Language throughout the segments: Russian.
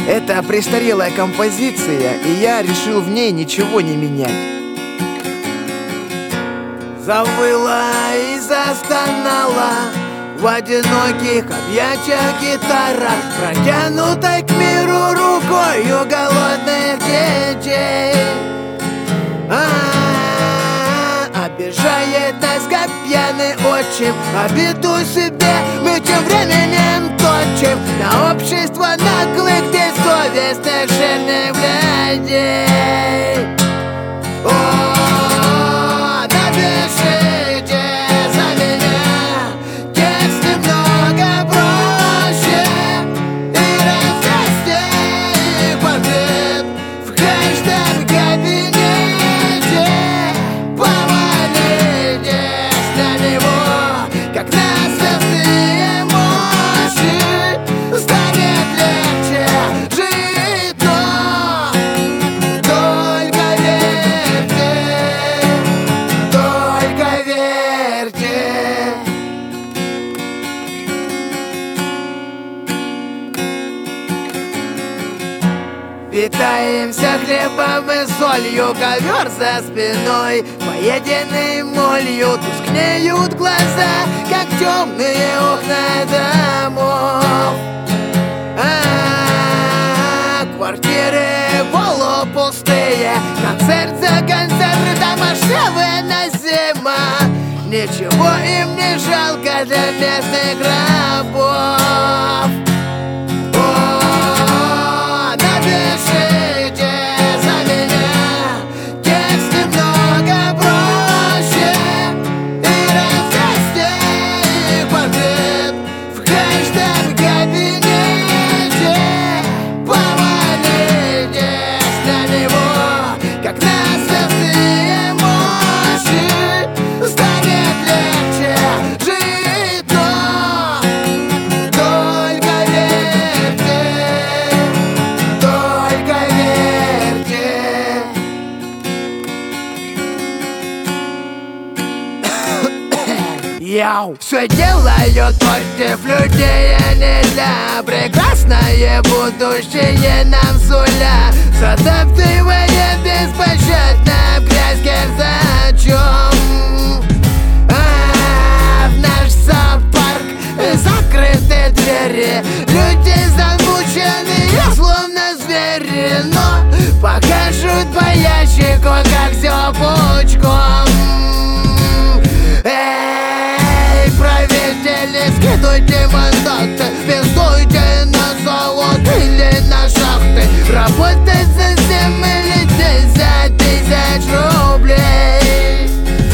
Это престарелая композиция, и я решил в ней ничего не менять. Завыла и застонала в одиноких объятиях гитара, протянутой к миру рукою голодных детей. Обижает нас, как пьяный отчим, обиду себе мы тем временем точим на общество наглых, бессовестных, жирных блядей. Напишите за меня текст немного проще и разъясните их портрет в каждом кабинете. Помолитесь на него, как на святые мощи, станет легче жить, но только верьте, только верьте. Питаемся хлебом и солью, ковер за спиной, поеденный молью. Тускнеют глаза, как темные окна домов. Квартиры полупустые, концерт за концертом, ошивана зима. Ничего им не жалко для местных рабов. Напишите за меня текст немного проще и разъясните их портрет в каждом кабинете. Помолитесь на него, как на святые мощи, станет легче жить, но только верьте, только верьте. Яу! Все делают против людей, а не для. Прекрасное будущее нам суля, затаптывая беспощадно в грязь кирзачом. В наш зоопарк закрыты двери, люди замученные, словно звери, но покажут по ящику, как все пучком. Эй, правители, скидывайте мандаты, пиздуйте на завод или на шахты, работать за 7 или 10 тысяч рублей.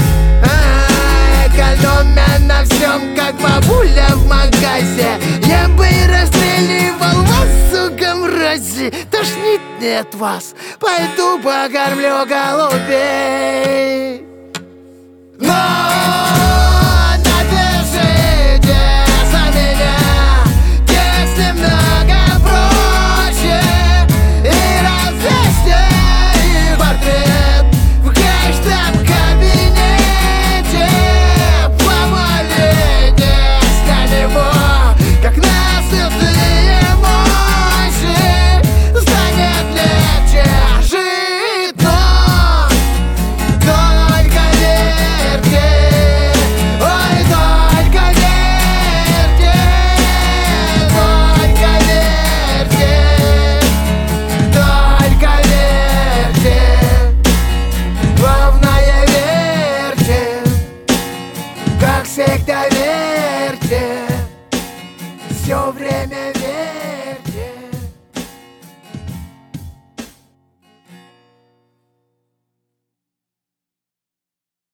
Экономя на всем, как бабуля в магазе, я бы и расстреливал вас, сука, мрази. Тошнит мне от вас, пойду покормлю голубей. Но